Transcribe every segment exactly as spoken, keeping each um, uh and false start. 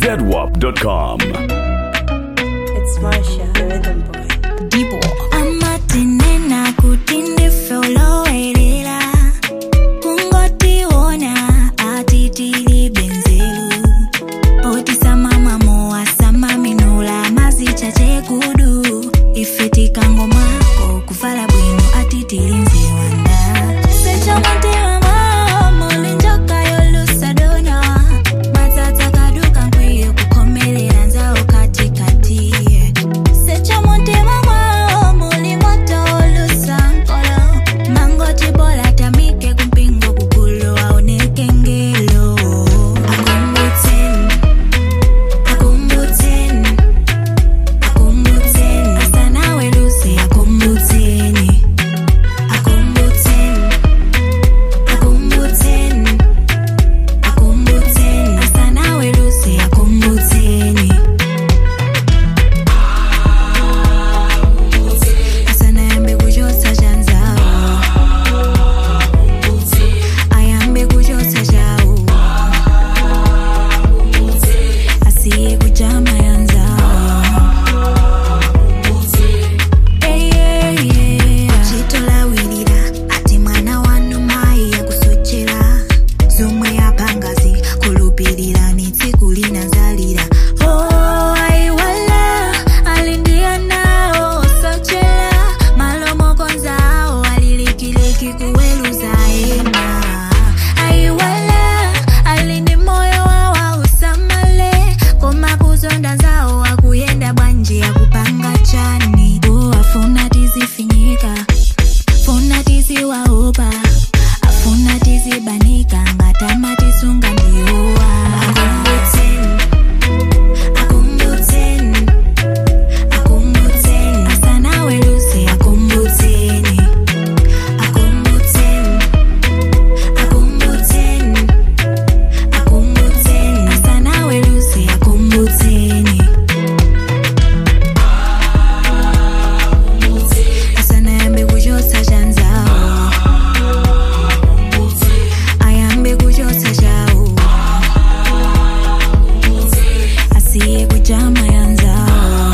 zedwap dot com. It's Marsha, the rhythm boy. Debo. Amatinena kutinde folo elila. Kungoti ona atitili benzelu. Oti sama mamoa sama minula mazicha chekudu. Ifeti kangoma ko kufala bwino atitili nziwanda. Secha monte mama molinjoka yolusa dona. Matata kaduka nkwiye kukomele anzao kati kati. Secha monte mama molimoto olusa nkolo. Mango chibola tamike kumpingo kukulo aoneke ngelo. Akumbuteni, akumbuteni, akumbuteni. Asana welusi akumbuteni. Akumbuteni, akumbuteni, akumbuteni. Asana welusi akumbuteni. Asana yambe kujosa janzao. Ayambe kujosa jao. Asiye kujama yanzao. Hey, yeah, yeah. Chitola wilira ati mwana wanu mai ya kusochera. Zomwe ya pangazi kulupilira nitikulina nzalira. Oh, aiwala alindia nao sochera. Malomo konzao alilikiliki kuweluza ena. Aiwala alindi moyo wawa usamale. Koma kuzonda zao wakuyenda banji ya kupanga chani. Oh, afuna tizi finyika, afuna tizi waopa, afuna tizi banika, ngatama tisunga ndiyoa. Akumbuteni, akumbuteni, akumbuteni. Asana welusi akumbuteni. Akumbuteni, akumbuteni, akumbuteni. Asana welusi akumbuteni. Asana yambe kujosa janzao. Ayambe kujosa jao. Asiye kujama yanzao.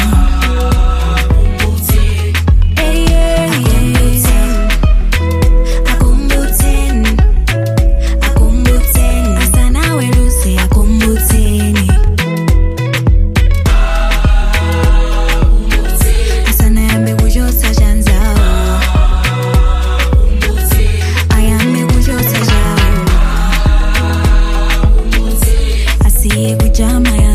Hey, yeah, yeah. Akumbuteni, akumbuteni. Asana welusi akumbuteni. Asana yambe kujosa janzao. Ayambe kujosa jao. Asiye kujama yanzao.